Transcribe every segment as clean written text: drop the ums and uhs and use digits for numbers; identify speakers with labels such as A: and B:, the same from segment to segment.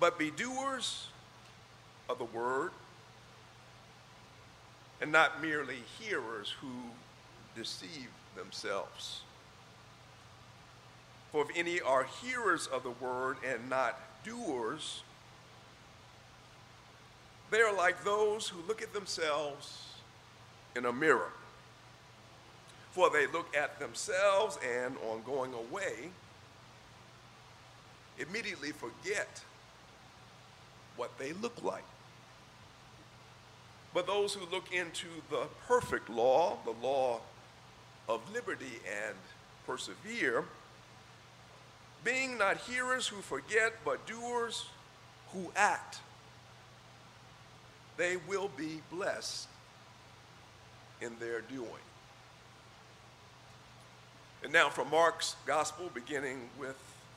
A: but be doers of the word, and not merely hearers who deceive themselves. For if any are hearers of the word and not doers, they are like those who look at themselves in a mirror. For they look at themselves and, on going away, immediately forget what they look like. But those who look into the perfect law, the law of liberty, and persevere, being not hearers who forget, but doers who act, they will be blessed in their doing. And now from Mark's gospel, beginning with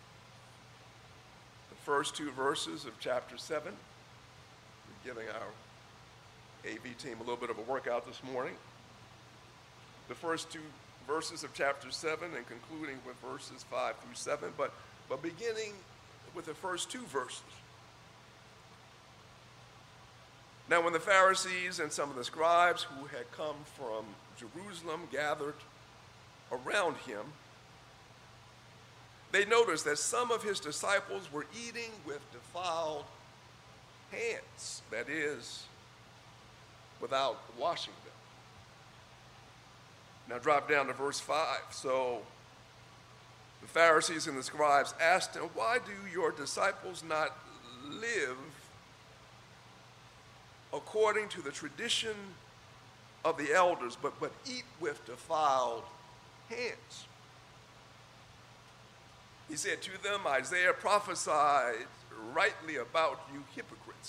A: the first two verses of chapter 7, we're giving our AV team a little bit of a workout this morning. The first two verses of chapter 7 and concluding with verses 5 through 7, but beginning with the first two verses. Now when the Pharisees and some of the scribes who had come from Jerusalem gathered around him, they noticed that some of his disciples were eating with defiled hands, that is, without washing them. Now drop down to verse 5. So the Pharisees and the scribes asked him, "Why do your disciples not live according to the tradition of the elders, but eat with defiled hands?" He said to them, "Isaiah prophesied rightly about you hypocrites.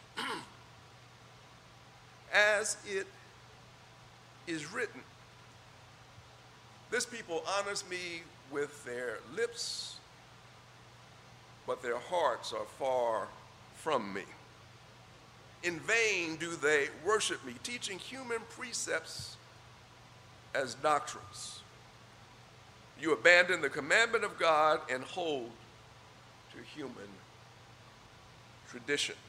A: As it is written, this people honors me with their lips, but their hearts are far from me. In vain do they worship me, teaching human precepts as doctrines. You abandon the commandment of God and hold to human tradition."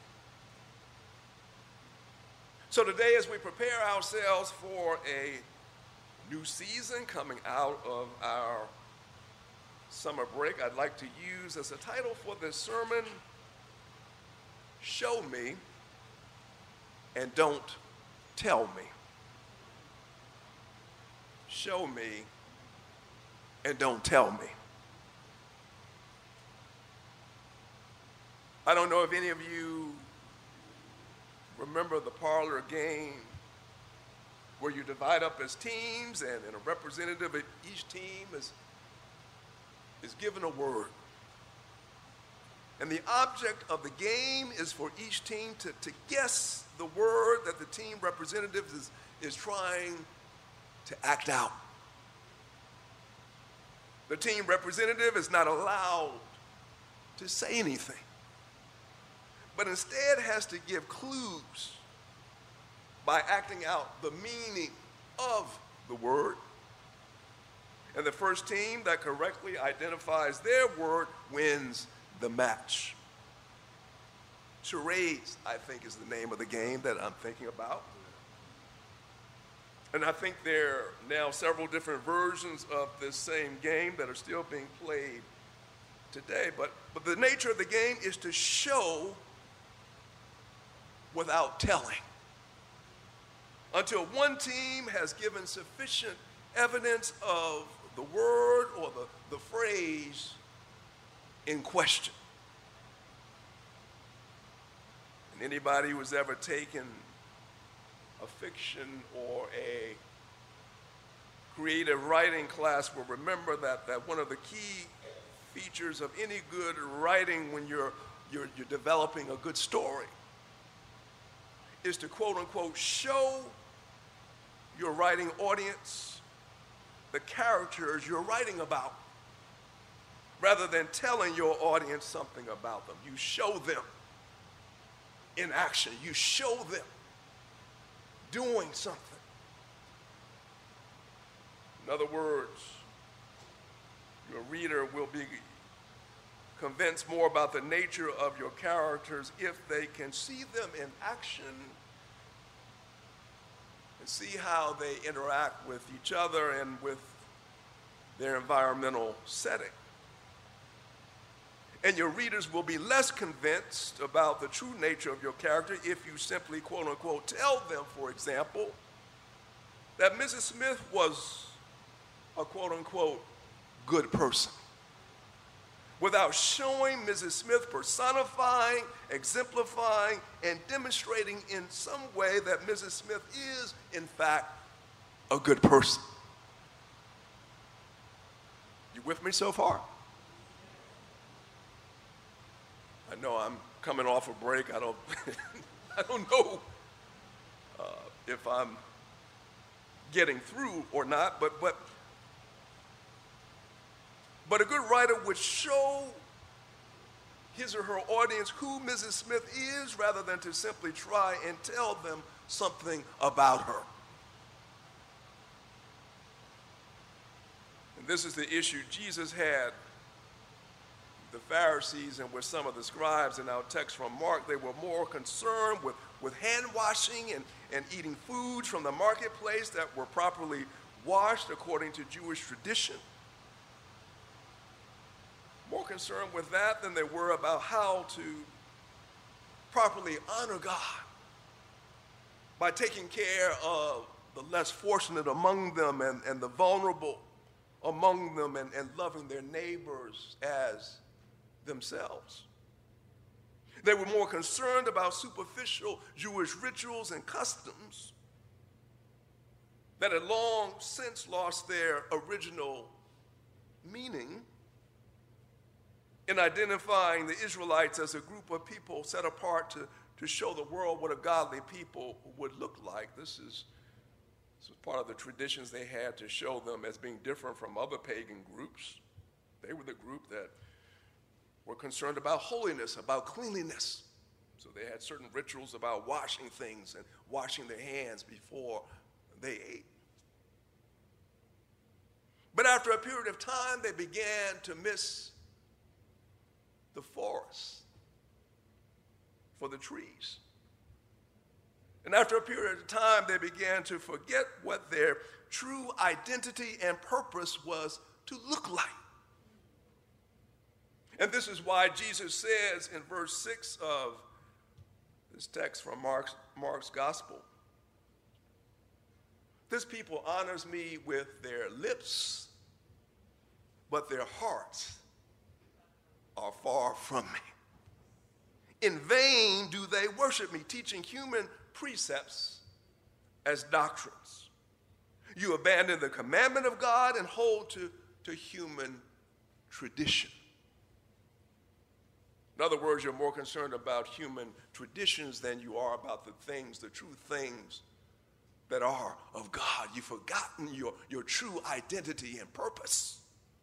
A: So today, as we prepare ourselves for a new season coming out of our summer break, I'd like to use as a title for this sermon, "Show Me and Don't Tell Me." Show me and don't tell me. I don't know if any of you remember the parlor game where you divide up as teams and a representative of each team is given a word. And the object of the game is for each team to guess the word that the team representative is trying to act out. The team representative is not allowed to say anything, but instead has to give clues by acting out the meaning of the word. And the first team that correctly identifies their word wins the match. Charades, I think, is the name of the game that I'm thinking about. And I think there are now several different versions of this same game that are still being played today. But the nature of the game is to show without telling, until one team has given sufficient evidence of the word or the phrase in question. And anybody who's ever taken a fiction or a creative writing class will remember that one of the key features of any good writing when you're developing a good story is to quote unquote show your writing audience the characters you're writing about, rather than telling your audience something about them. You show them in action. You show them doing something. In other words, your reader will convinced more about the nature of your characters if they can see them in action and see how they interact with each other and with their environmental setting. And your readers will be less convinced about the true nature of your character if you simply, quote unquote, tell them, for example, that Mrs. Smith was a, quote unquote, good person, without showing Mrs. Smith personifying, exemplifying, and demonstrating in some way that Mrs. Smith is, in fact, a good person. You with me so far? I know I'm coming off a break. I don't, I don't know if I'm getting through or not, but a good writer would show his or her audience who Mrs. Smith is rather than to simply try and tell them something about her. And this is the issue Jesus had with the Pharisees and with some of the scribes in our text from Mark. They were more concerned with hand washing and eating foods from the marketplace that were properly washed according to Jewish tradition. More concerned with that than they were about how to properly honor God by taking care of the less fortunate among them and the vulnerable among them and loving their neighbors as themselves. They were more concerned about superficial Jewish rituals and customs that had long since lost their original meaning in identifying the Israelites as a group of people set apart to show the world what a godly people would look like. This was part of the traditions they had to show them as being different from other pagan groups. They were the group that were concerned about holiness, about cleanliness. So they had certain rituals about washing things and washing their hands before they ate. But after a period of time, they began to miss the forest for the trees. And after a period of time, they began to forget what their true identity and purpose was to look like. And this is why Jesus says in verse 6 of this text from Mark's gospel, this people honors me with their lips, but their hearts are far from me. In vain do they worship me, teaching human precepts as doctrines. You abandon the commandment of God and hold to human tradition. In other words, you're more concerned about human traditions than you are about the things, the true things that are of God. You've forgotten your true identity and purpose.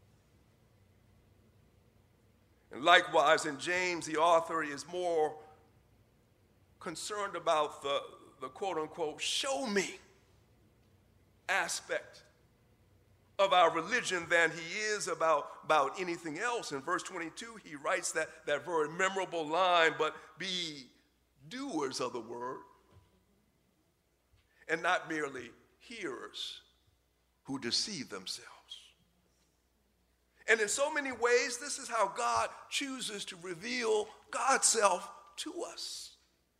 A: And likewise, in James, the author is more concerned about the quote-unquote show me aspect of our religion than he is about anything else. In verse 22, he writes that very memorable line, but be doers of the word and not merely hearers who deceive themselves. And in so many ways, this is how God chooses to reveal God's self to us.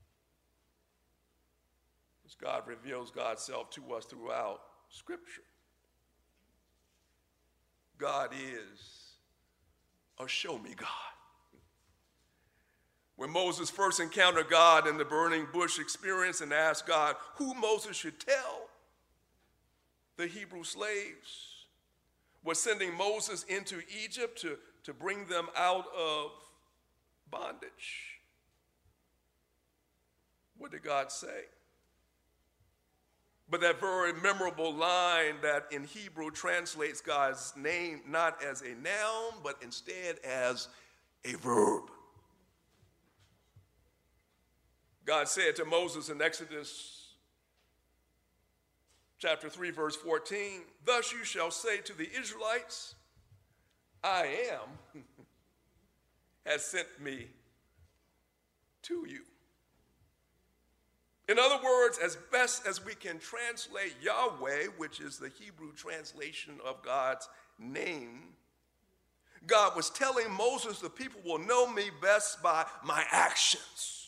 A: As God reveals God's self to us throughout Scripture. God is a show-me God. When Moses first encountered God in the burning bush experience and asked God who Moses should tell, the Hebrew slaves was sending Moses into Egypt to bring them out of bondage. What did God say? But that very memorable line that in Hebrew translates God's name not as a noun, but instead as a verb. God said to Moses in Exodus chapter 3, verse 14, thus you shall say to the Israelites, I am has sent me to you. In other words, as best as we can translate Yahweh, which is the Hebrew translation of God's name, God was telling Moses, the people will know me best by my actions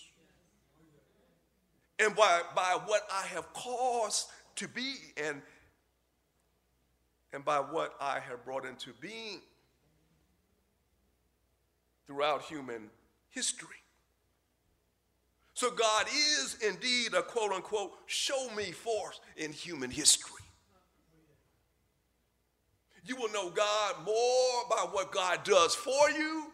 A: and by what I have caused to be and by what I have brought into being throughout human history. So God is indeed a quote-unquote show-me force in human history. You will know God more by what God does for you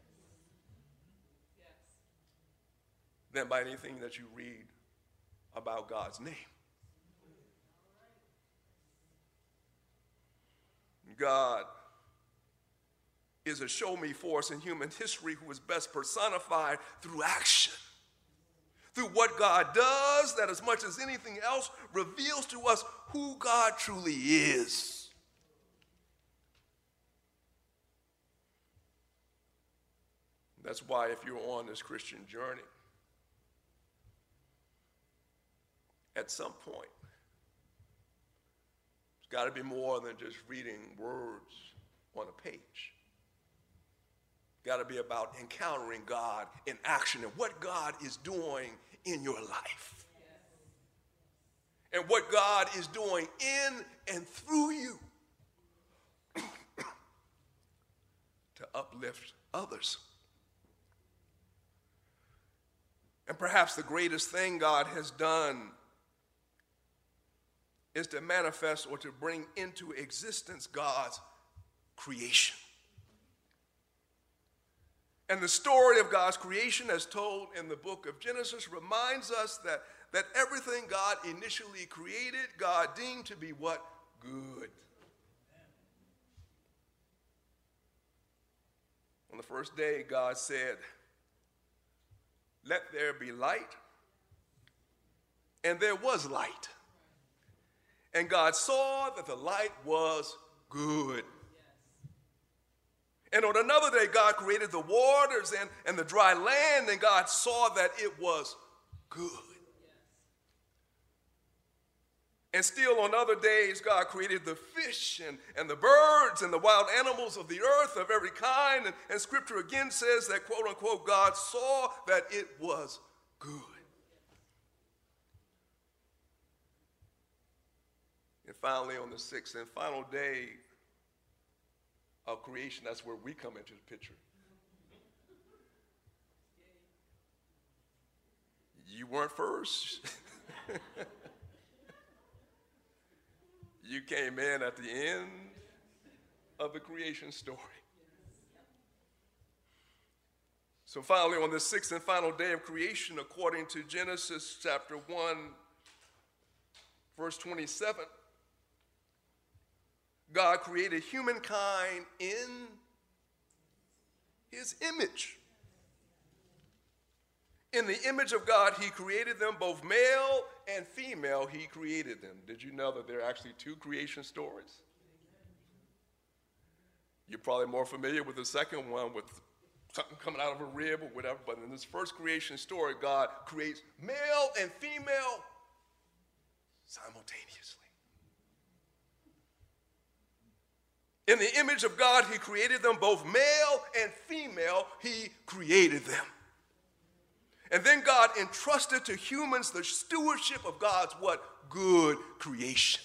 A: than by anything that you read about God's name. God is a show-me force in human history who is best personified through action. Through what God does, that as much as anything else reveals to us who God truly is. That's why if you're on this Christian journey, at some point, it's got to be more than just reading words on a page. Got to be about encountering God in action and what God is doing in your life. And what God is doing in and through you to uplift others. And perhaps the greatest thing God has done is to manifest or to bring into existence God's creation. And the story of God's creation, as told in the book of Genesis, reminds us that everything God initially created, God deemed to be what? Good. On the first day, God said, "Let there be light," and there was light. And God saw that the light was good. And on another day, God created the waters and the dry land, and God saw that it was good. And still on other days, God created the fish and the birds and the wild animals of the earth of every kind. And Scripture again says that, quote unquote, God saw that it was good. And finally, on the sixth and final day of creation, that's where we come into the picture. You weren't first. You came in at the end of the creation story. So finally, on the sixth and final day of creation, according to Genesis chapter 1, verse 27, God created humankind in his image. In the image of God, he created them, both male and female, he created them. Did you know that there are actually two creation stories? You're probably more familiar with the second one, with something coming out of a rib or whatever, but in this first creation story, God creates male and female simultaneously. In the image of God, he created them, both male and female, he created them. And then God entrusted to humans the stewardship of God's what? Good creation.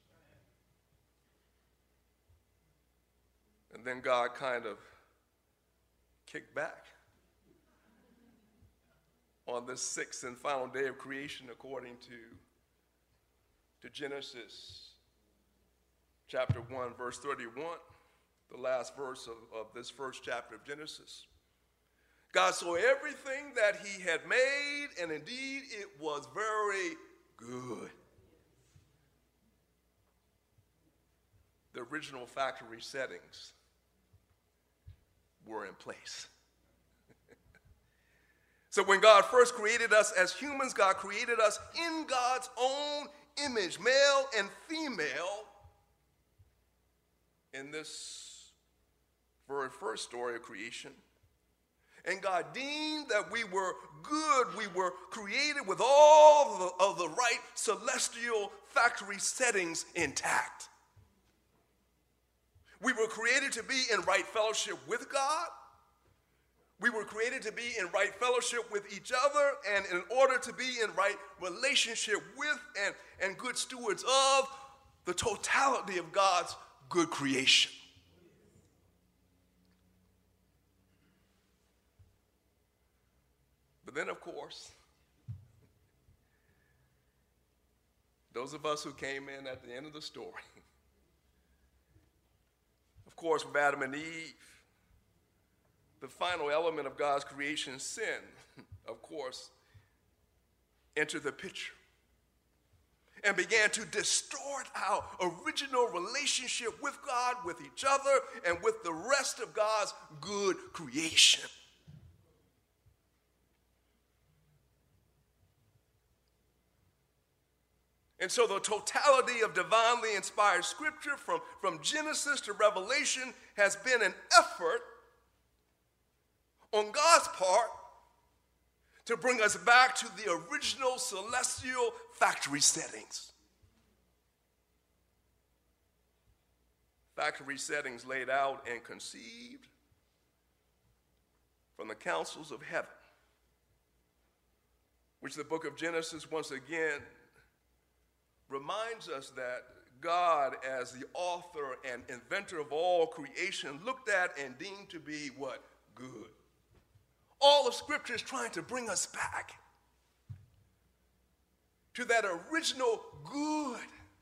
A: And then God kind of kicked back on this sixth and final day of creation, according to Genesis chapter 1, verse 31, the last verse of this first chapter of Genesis. God saw everything that he had made, and indeed it was very good. The original factory settings were in place. So when God first created us as humans, God created us in God's own image, male and female. In this very first story of creation, And God deemed that we were good. We were created with all of the right celestial factory settings intact. We were created to be in right fellowship with God. We were created to be in right fellowship with each other, and in order to be in right relationship with and good stewards of the totality of God's good creation. But then, of course, those of us who came in at the end of the story, of course, with Adam and Eve, the final element of God's creation, sin, of course, entered the picture and began to distort our original relationship with God, with each other, and with the rest of God's good creation. And so the totality of divinely inspired scripture from Genesis to Revelation has been an effort on God's part to bring us back to the original celestial factory settings. Factory settings laid out and conceived from the counsels of heaven, which the book of Genesis once again reminds us that God, as the author and inventor of all creation, looked at and deemed to be what? Good. All of Scripture is trying to bring us back to that original good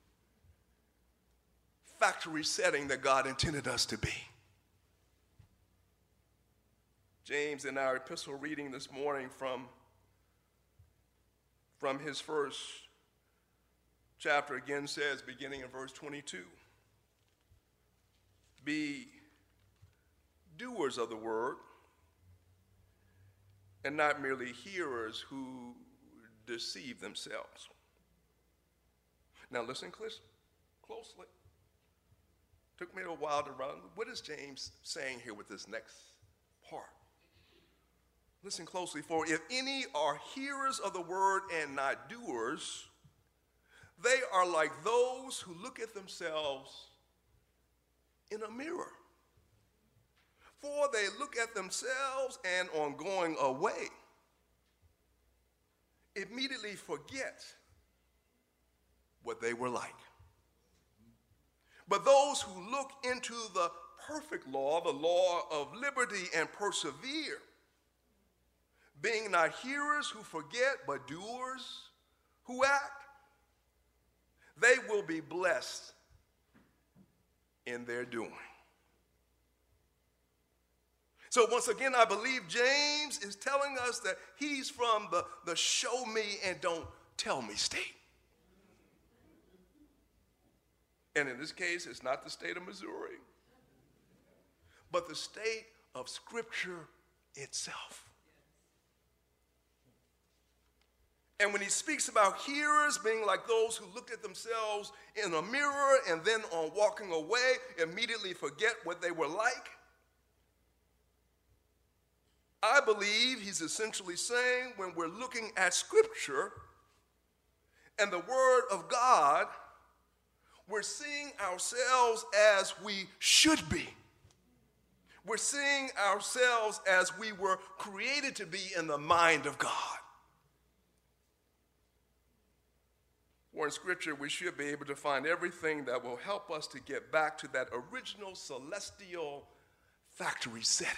A: factory setting that God intended us to be. James, in our epistle reading this morning from his first chapter, again says, beginning in verse 22, be doers of the word and not merely hearers who deceive themselves. Now listen closely. Took me a while to run. What is James saying here with this next part? Listen closely. For if any are hearers of the word and not doers, they are like those who look at themselves in a mirror. For they look at themselves and on going away, immediately forget what they were like. But those who look into the perfect law, the law of liberty, and persevere, being not hearers who forget, but doers who act, they will be blessed in their doing. So once again, I believe James is telling us that he's from the show me and don't tell me state. And in this case, it's not the state of Missouri, but the state of Scripture itself. And when he speaks about hearers being like those who looked at themselves in a mirror and then on walking away immediately forget what they were like, I believe he's essentially saying when we're looking at Scripture and the Word of God, we're seeing ourselves as we should be. We're seeing ourselves as we were created to be in the mind of God. For in Scripture, we should be able to find everything that will help us to get back to that original celestial factory setting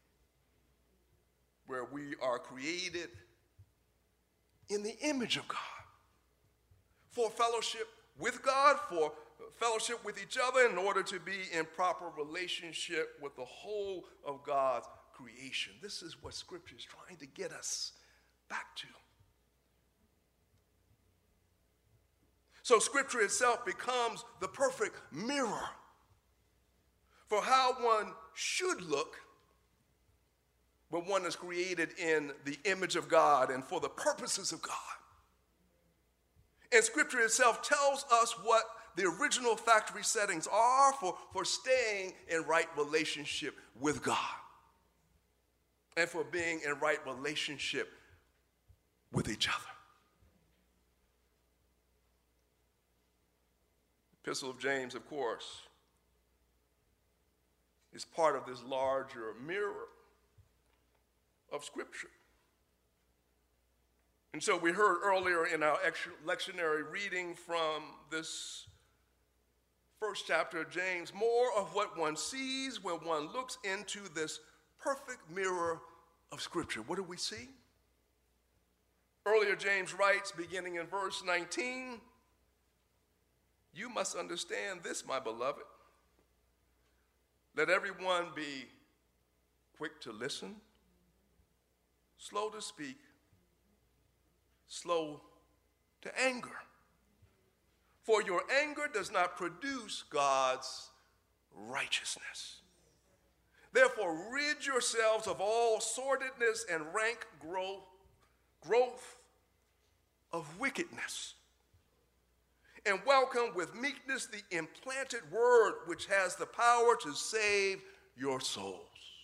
A: where we are created in the image of God for fellowship with God, for fellowship with each other in order to be in proper relationship with the whole of God's creation. This is what Scripture is trying to get us back to. So Scripture itself becomes the perfect mirror for how one should look when one is created in the image of God and for the purposes of God. And Scripture itself tells us what the original factory settings are for staying in right relationship with God. and for being in right relationship with each other. Epistle of James, of course, is part of this larger mirror of Scripture. And so we heard earlier in our lectionary reading from this first chapter of James, more of what one sees when one looks into this perfect mirror of Scripture. What do we see? Earlier, James writes, beginning in verse 19, "You must understand this, my beloved. Let everyone be quick to listen, slow to speak, slow to anger. For your anger does not produce God's righteousness. Therefore, rid yourselves of all sordidness and rank growth of wickedness, and welcome with meekness the implanted word which has the power to save your souls."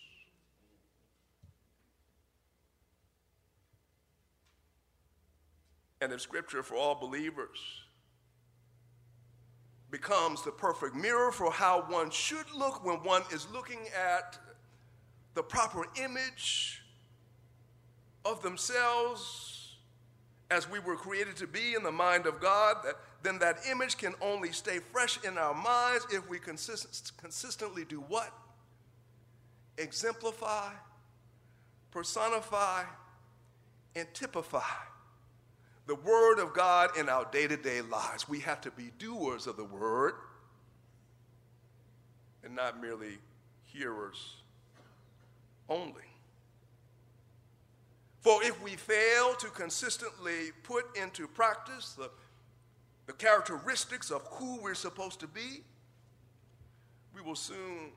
A: And if Scripture for all believers becomes the perfect mirror for how one should look when one is looking at the proper image of themselves as we were created to be in the mind of God, then that image can only stay fresh in our minds if we consistently do what? Exemplify, personify, and typify the Word of God in our day-to-day lives. We have to be doers of the Word and not merely hearers only. For if we fail to consistently put into practice the characteristics of who we're supposed to be, we will soon,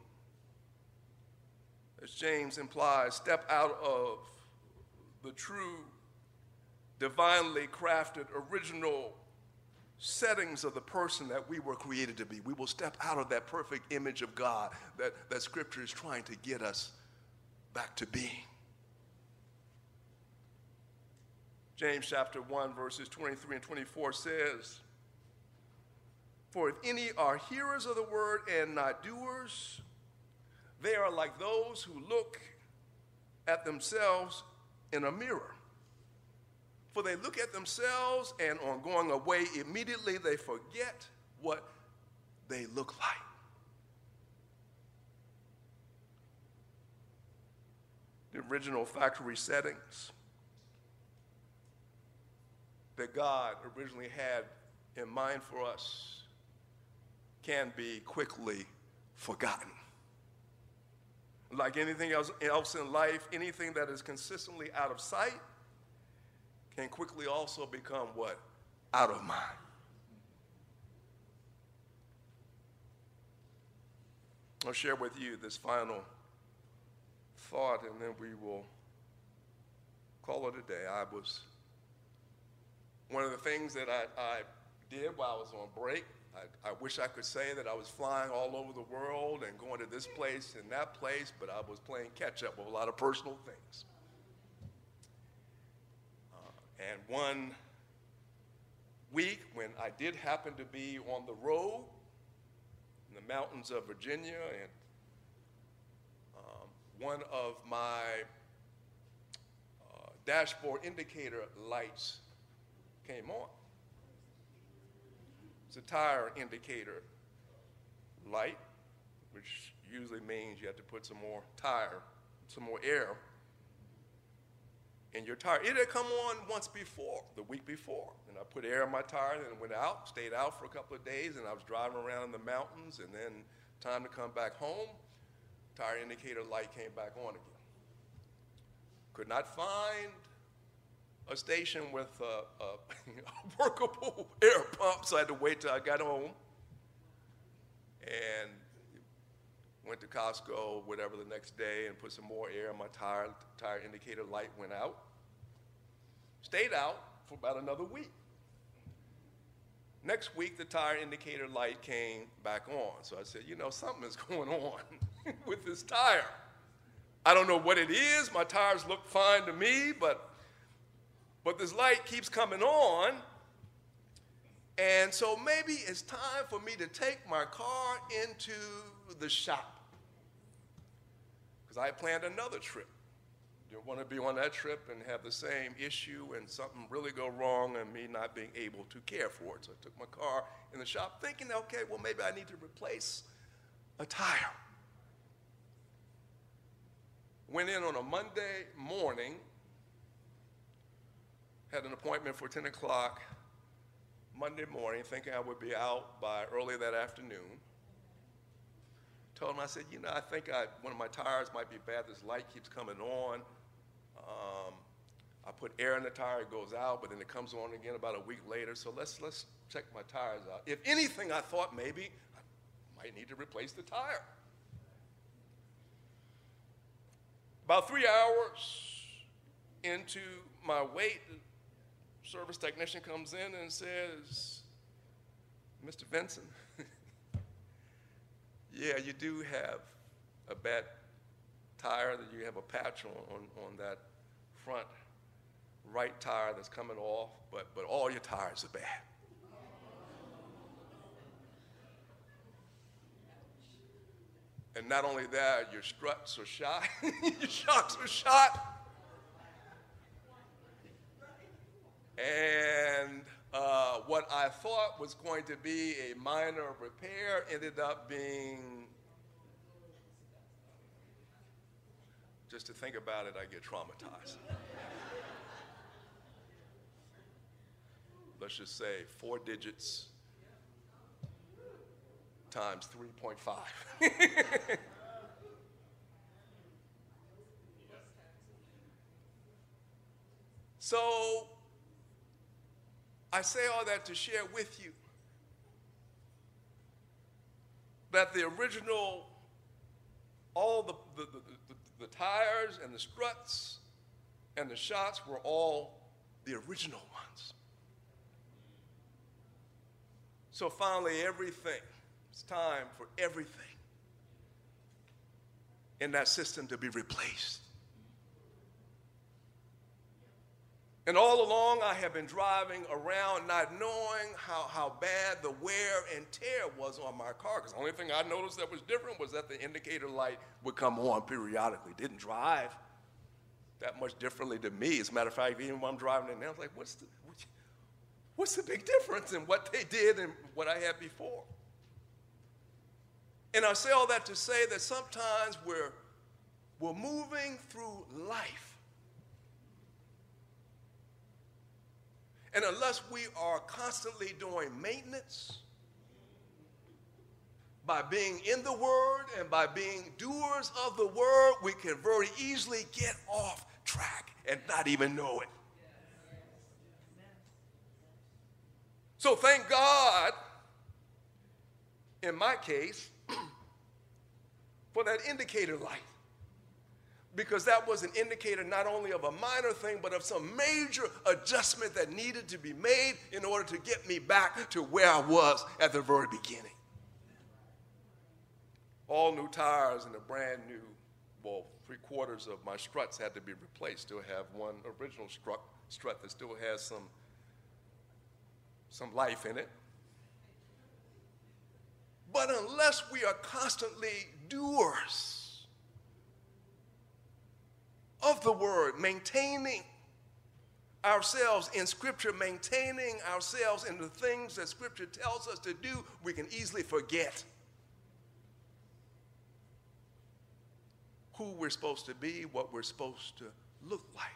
A: as James implies, step out of the true, divinely crafted, original settings of the person that we were created to be. We will step out of that perfect image of God that Scripture is trying to get us back to being. James chapter 1, verses 23 and 24 says, "For if any are hearers of the word and not doers, they are like those who look at themselves in a mirror. For they look at themselves, and on going away immediately they forget what they look like." The original factory settings that God originally had in mind for us can be quickly forgotten. Like anything else in life, anything that is consistently out of sight can quickly also become what? Out of mind. I'll share with you this final thought, and then we will call it a day. One of the things that I did while I was on break, I wish I could say that I was flying all over the world and going to this place and that place, but I was playing catch up with a lot of personal things. And one week when I did happen to be on the road in the mountains of Virginia, and one of my dashboard indicator lights came on. It's a tire indicator light, which usually means you have to put some more air in your tire. It had come on once before, the week before, and I put air in my tire and went out, stayed out for a couple of days, and I was driving around in the mountains, and then time to come back home, tire indicator light came back on again. Could not find a station with a workable air pump, so I had to wait till I got home and went to Costco, whatever, the next day and put some more air in my tire. The tire indicator light went out. Stayed out for about another week. Next week, the tire indicator light came back on. So I said, something is going on with this tire. I don't know what it is. My tires look fine to me, but this light keeps coming on. And so maybe it's time for me to take my car into the shop, because I planned another trip. Didn't want to be on that trip and have the same issue and something really go wrong and me not being able to care for it. So I took my car in the shop thinking, okay, well, maybe I need to replace a tire. Went in on a Monday morning, had an appointment for 10 o'clock Monday morning, thinking I would be out by early that afternoon. Told him, I said, I think one of my tires might be bad. This light keeps coming on. I put air in the tire, it goes out, but then it comes on again about a week later. So let's check my tires out. If anything, I thought maybe I might need to replace the tire. About 3 hours into my wait, the service technician comes in and says, Mr. Vinson, yeah, you do have a bad tire, that you have a patch on that front right tire that's coming off, but all your tires are bad. And not only that, your struts are shot, your shocks are shot. And what I thought was going to be a minor repair ended up being, just to think about it, I get traumatized. Let's just say 4 digits times 3.5. So I say all that to share with you that the original, all the tires and the struts and the shots were all the original ones. So finally, everything, it's time for everything in that system to be replaced. And all along, I have been driving around not knowing how bad the wear and tear was on my car, because the only thing I noticed that was different was that the indicator light would come on periodically. Didn't drive that much differently to me. As a matter of fact, even when I'm driving in there, I was like, what's the big difference in what they did and what I had before? And I say all that to say that sometimes we're moving through life, and unless we are constantly doing maintenance, by being in the Word and by being doers of the Word, we can very easily get off track and not even know it. So thank God, in my case, for that indicator light, because that was an indicator not only of a minor thing, but of some major adjustment that needed to be made in order to get me back to where I was at the very beginning. All new tires and a brand new, well, 3/4 of my struts had to be replaced. Still have one original strut that still has some life in it. But unless we are constantly doers of the Word, maintaining ourselves in Scripture, maintaining ourselves in the things that Scripture tells us to do, we can easily forget who we're supposed to be, what we're supposed to look like.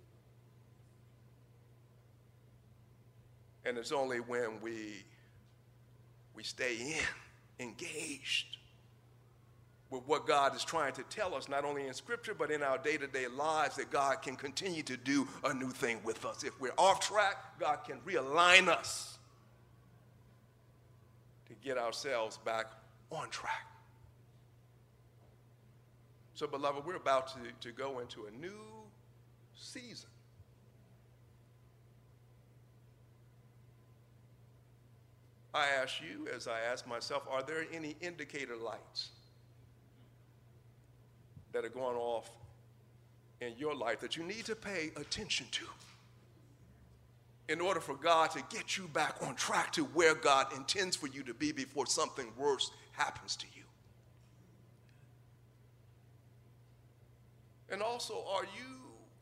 A: And it's only when we stay engaged with what God is trying to tell us, not only in Scripture, but in our day-to-day lives, that God can continue to do a new thing with us. If we're off track, God can realign us to get ourselves back on track. So, beloved, we're about to go into a new season. I ask you, as I ask myself, are there any indicator lights that are going off in your life that you need to pay attention to in order for God to get you back on track to where God intends for you to be before something worse happens to you. And also, are you,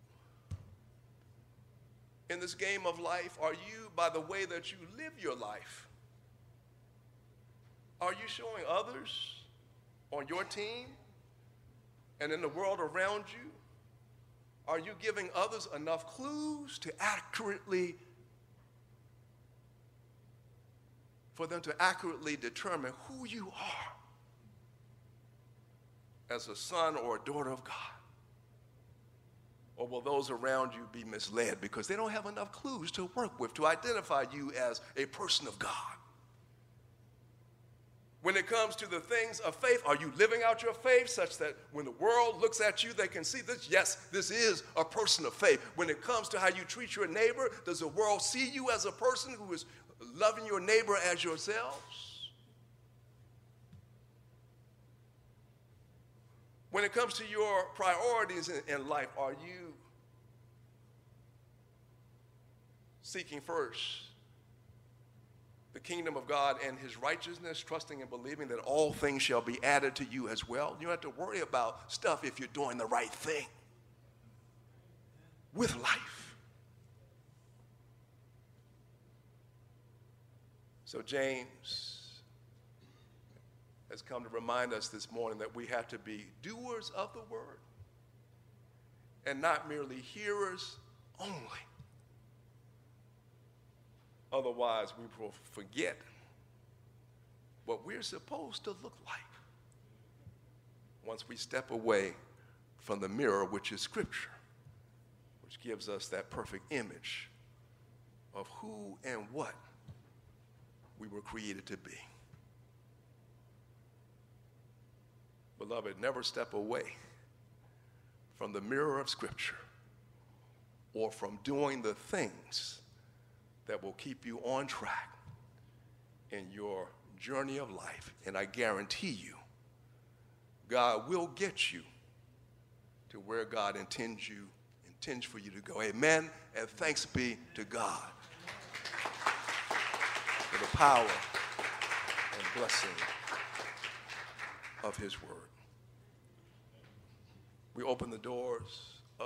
A: in this game of life, are you, by the way that you live your life, are you showing others on your team and in the world around you, are you giving others enough clues for them to accurately determine who you are as a son or a daughter of God? Or will those around you be misled because they don't have enough clues to work with to identify you as a person of God? When it comes to the things of faith, are you living out your faith such that when the world looks at you, they can see this? Yes, this is a person of faith. When it comes to how you treat your neighbor, does the world see you as a person who is loving your neighbor as yourselves? When it comes to your priorities in life, are you seeking first the kingdom of God and his righteousness, trusting and believing that all things shall be added to you as well? You don't have to worry about stuff if you're doing the right thing with life. So James has come to remind us this morning that we have to be doers of the word and not merely hearers only. Otherwise, we will forget what we're supposed to look like once we step away from the mirror, which is Scripture, which gives us that perfect image of who and what we were created to be. Beloved, never step away from the mirror of Scripture or from doing the things that will keep you on track in your journey of life. And I guarantee you, God will get you to where God intends for you to go. Amen, and thanks be to God for the power and blessing of his word. We open the doors